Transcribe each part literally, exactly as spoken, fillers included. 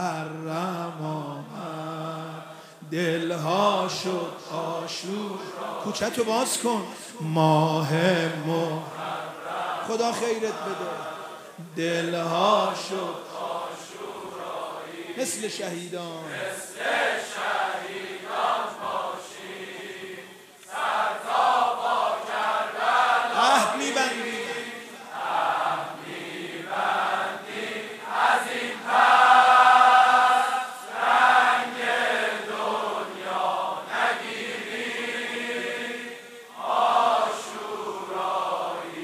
محرم آمد، دلها شد آشور. کوچه‌تو باز کن. ماه محرم خدا خیرت بده. دلها شد آشورایی، مثل شهیدان مثل شهیدان باشی، سر تا پا کربلا عهد می‌بندی، عهد می‌بندی از این پس رنگ دنیا نگیری، آشورایی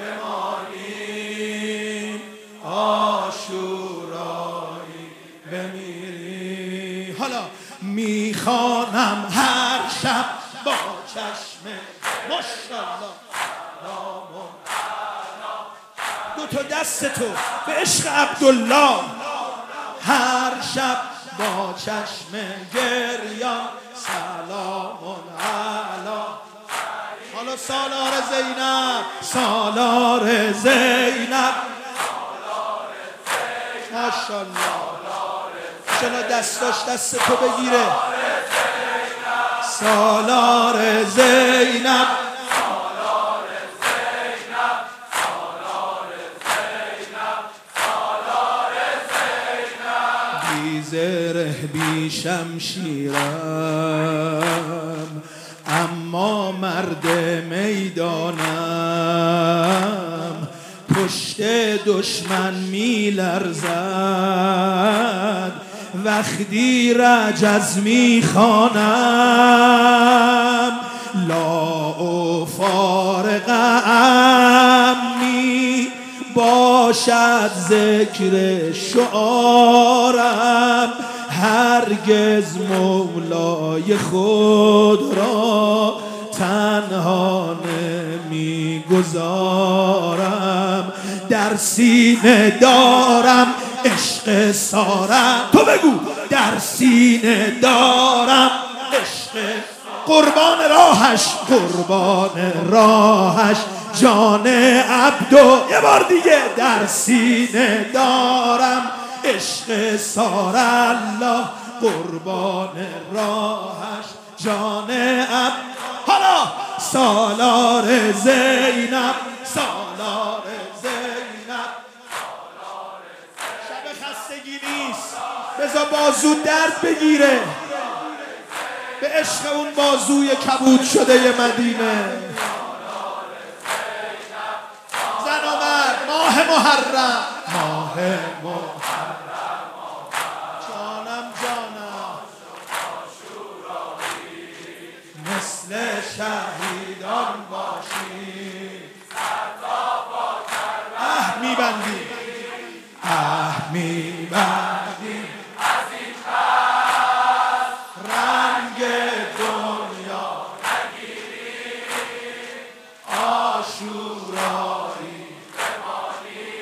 بمانی، آشورایی بمیری. حالا میخوانم هر شب با چشم ماشاءالله دو تا دست تو به عشق عبدالله، هر شب با چشم گریان سلام علی. حالا سالار زینب، سالار زینب ماشاءالله. چرا دستاش دست تو بگیره. سالار زینب، سالار زینب، سالار زینب، سالار زینب. بی زره بی شمشیرم اما مرد میدانم، پشت دشمن می لرزد وقتی رجز می خوانم. لا افارق عمی باشد ذکر شعارم، هرگز مولای خود را تنها نمی گذارم. در سینه دارم عشق سارم، تو بگو. در سینه دارم عشق، قربان راهش، قربان راهش جان عبدو. یه بار دیگه. در سینه دارم عشق سار الله، قربان راهش جان عبد. حالا سالار زینب، سالار زینب. شب خستگی نیست، بذار بازو درد بگیره به عشق اون بازوی کبود شده ی مدینه. زن و مرد، ماه محرم، ماه محرم، جانم جانم مثل شهیدان باشی، اه میبندی، اه میبندی از این پس رنگ دنیا نگیری، آشورایی بمانی،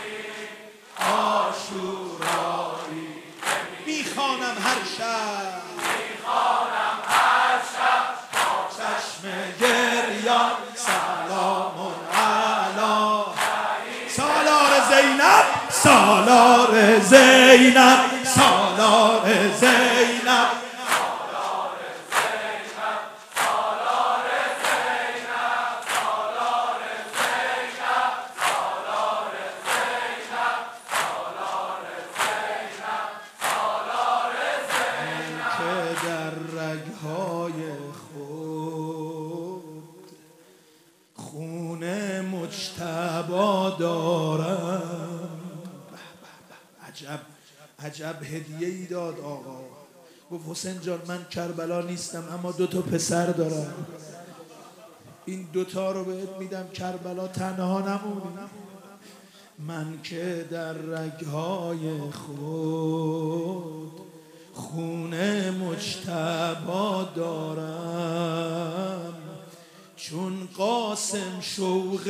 آشورایی. میخوانم هر شب، میخوانم هر شب با چشم گریان سلام علی. سالار زینب، سالار زینب، سالار زینب، سالار زینب، سالار زینب، سالار زینب، سالار زینب، سالار زینب، سالار زینب. که در رگ‌های خود خون مجتبی دارم. عجب عجب هدیه ای داد آقا. گفت حسین جان من کربلا نیستم اما دو تا پسر دارم، این دوتا رو بهت میدم، کربلا تنها نمونی. من که در رگهای خود خون مجتبی دارم، چون قاسم شوق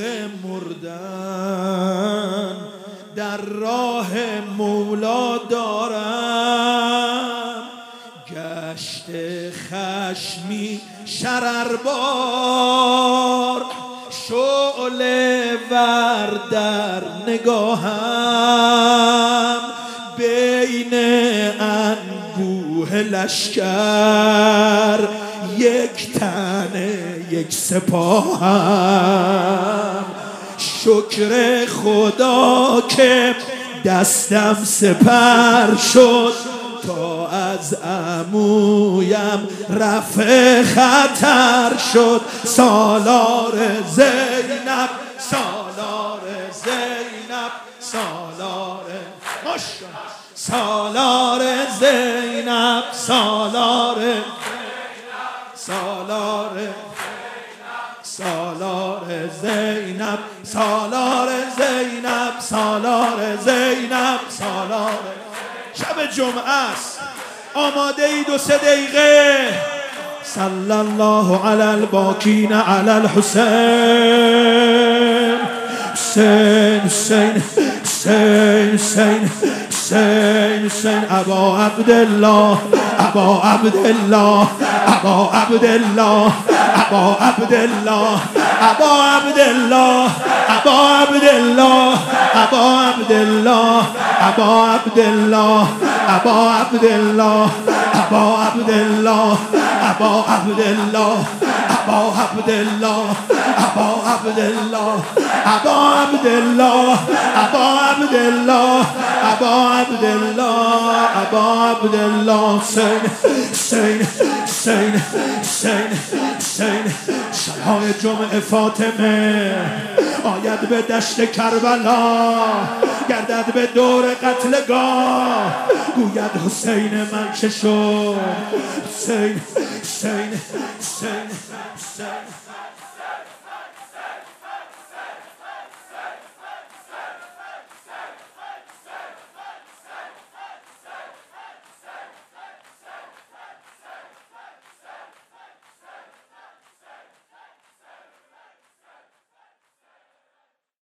مردن در راه مولا دارم. گشت خشمی شرربار شعله ور در نگاهم، بین کوه لشکر یک تنه یک سپاهم، شکر خدا که دستم سپر شد تا از عمویم رفع خطر شد. سالار زینب سالار زینب سالار ماشاءالله سالار زینب سالار سالار سالار زینب سالار زینب سالار زینب سالار. شب جمعه است، آماده اید و سه دقیقه. صلی الله علی الباکین علی الحسین. حسین حسین حسین حسین حسین حسین ابا عبدالله ابا عبدالله ابا عبدالله ابا عبدالله ابا عبدالله ابا عبدالله ابا عبدالله ابا عبدالله ابا عبدالله ابا عبدالله ابا عبدالله ابا عبدالله ابا عبدالله ابا عبدالله ابا عبدالله ابا عبدالله ابا عبدالله. حسین حسین حسین حسین حسین. شب‌های جمعه فاطمه آید به دشت کربلا، گردد به دور قتلگاه، گوید حسین من چه شد. حسین حسین حسین حسین.